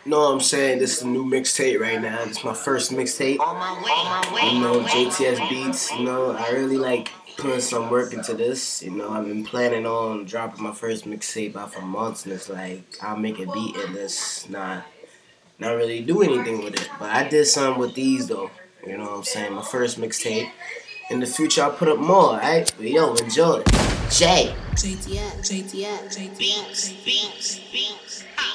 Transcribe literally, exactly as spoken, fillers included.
know what I'm saying? This is a new mixtape right now. This is my first mixtape. You know, J T S Beats. You know, I really like putting some work into this. You know, I've been planning on dropping my first mixtape out for months, and it's like I'll make a beat and this not not really do anything with it. But I did something with these though. You know what I'm saying? My first mixtape. In the future, I'll put up more, alright? But yo, enjoy. Jay. J T S, J T S, J T S, J T S.